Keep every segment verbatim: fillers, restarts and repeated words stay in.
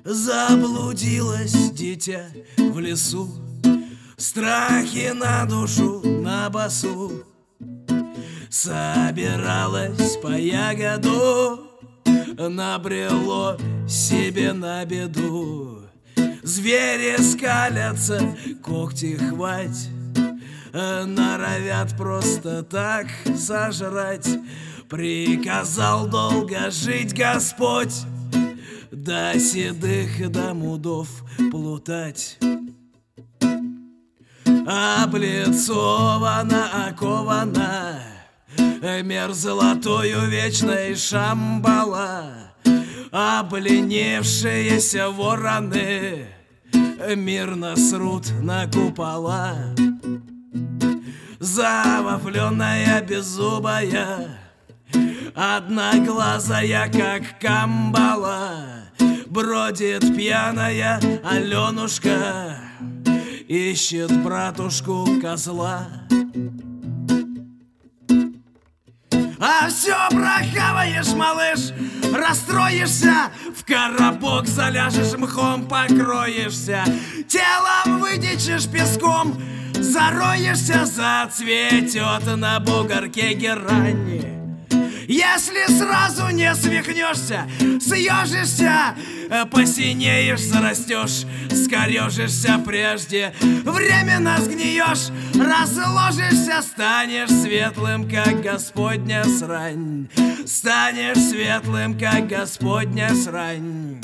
Заблудилось дитя в лесу, страхи на душу на басу. Собиралась по ягоду, набрело себе на беду. Звери скалятся, когти хвать, норовят просто так сожрать. Приказал долго жить Господь, до седых домудов плутать. Облицована, окована мер золотою вечной Шамбала. Обленившиеся вороны мирно срут на купола. Завафленная беззубая, одноглазая, как камбала, бродит пьяная Аленушка, ищет братушку козла. А все прохаваешь, малыш, расстроишься, в коробок заляжешь, мхом покроешься, телом выдичишь песком, зароешься, зацветет на бугорке герань. Если сразу не свихнешься, съежишься, посинеешь, зарастешь, скорежишься прежде, временно сгниешь, разложишься, станешь светлым, как Господня срань, станешь светлым, как Господня срань.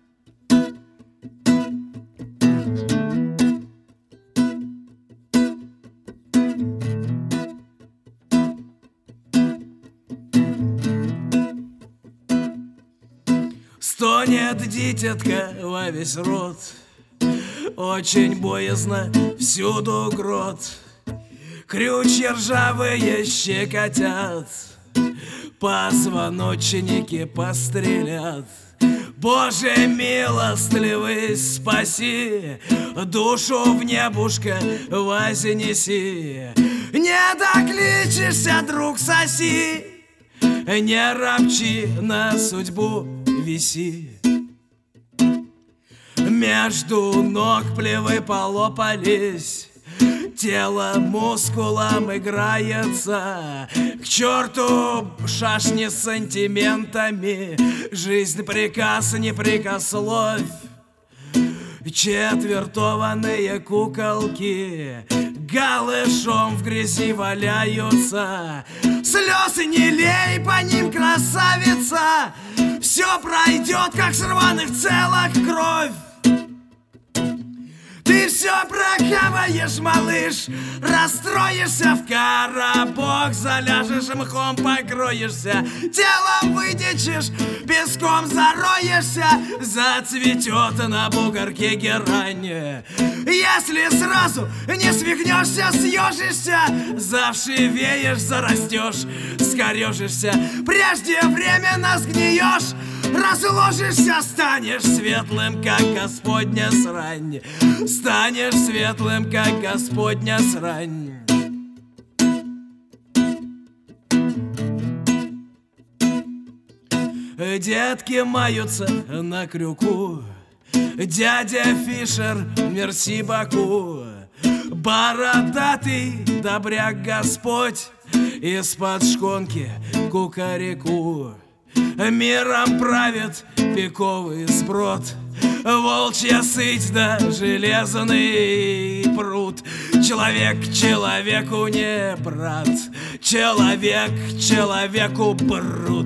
Стонет дитятка во весь рот, очень боязно, всюду грот. Крючья ржавые щекотят, позвоночники пострелят. Боже милостливый, спаси, душу в небушка вознеси. Не докличешься, друг, соси, не ропчи, на судьбу виси. Между ног плевы полопались, тело мускулом играется. К черту шашни с сантиментами, жизнь приказ не прикословь. Четвертованные куколки голышом в грязи валяются. Слезы не лей, по ним, красавица, все пройдет, как с рваных целок кровь. Ты все прохаваешь, малыш, расстроишься, в коробок заляжешь, мхом покроешься, телом выдичишь, песком зароешься, зацветет на бугорке герань. Если сразу не свихнешься, съежишься, завшивеешь, зарастешь, скорежишься, преждевременно сгниешь, разложишься, станешь светлым, как Господня срань, станешь светлым, как Господня срань. Детки маются на крюку, дядя Фишер, мерси Баку. Бородатый добряк Господь из-под шконки кукареку. Миром правит пиковый сброд, волчья сыть да железный пруд. Человек человеку не брат, человек человеку брут.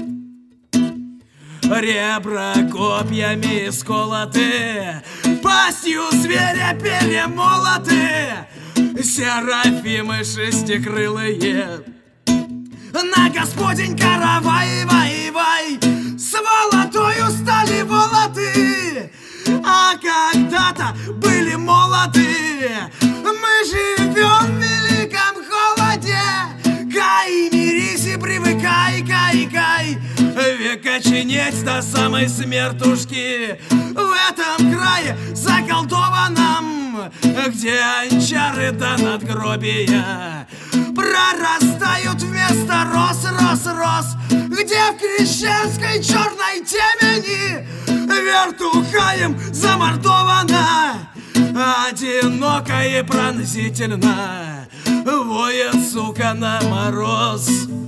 Ребра копьями сколоты, пастью зверя перемолоты, серафимы шестикрылые. На Господень каравай, вай, вай, с молотою стали молоты, а когда-то были молоды. Мы живем в великом холоде, кай, мирись и привыкай, кай, кай, век окоченеть до самой смертушки в этом крае заколдованном, где анчары да надгробия прорастают вместо роз, роз, роз, где в крещенской черной темени вертухаем замордована, одиноко и пронзительно воет, сука, на мороз.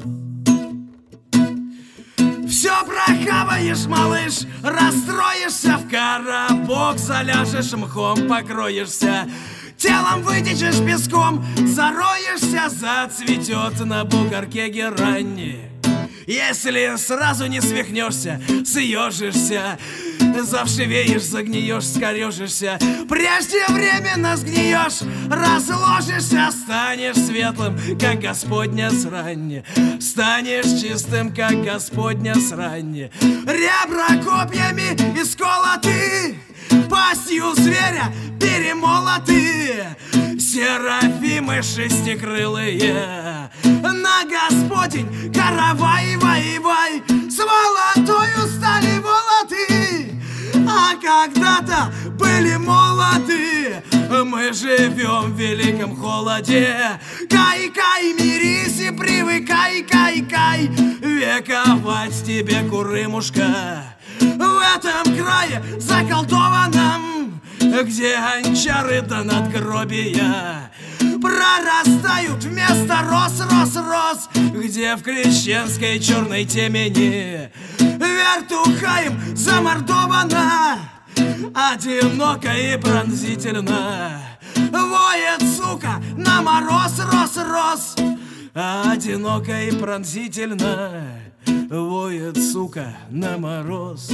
Все прохаваешь, малыш, расстроишься, в коробок заляжешь, мхом покроешься, телом вытечешь песком, зароешься, зацветет на бугорке герань. Если сразу не свихнешься, съежишься, завшивеешь, загниешь, скорежишься, преждевременно сгниешь, разложишься, станешь светлым, как Господня срань, станешь чистым, как Господня срань. Ребра копьями исколоты, пастью зверя перемолоты, серафимы шестикрылые, на Господень каравай, вай, вай, с молотою стали молоты. А когда-то были молоды, мы живем в великом холоде. Кай-кай, мирись и привыкай, кай-кай, вековать тебе, курымушка, в этом крае заколдованном, где гончары да надгробия прорастают вместо роз, роз, роз, где в крещенской черной темени вертухаем замордована, одиноко и пронзительно воет, сука, на мороз, рос, рос, одиноко и пронзительно воет, сука, на мороз,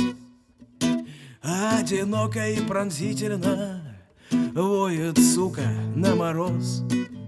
одиноко и пронзительно воет, сука, на мороз.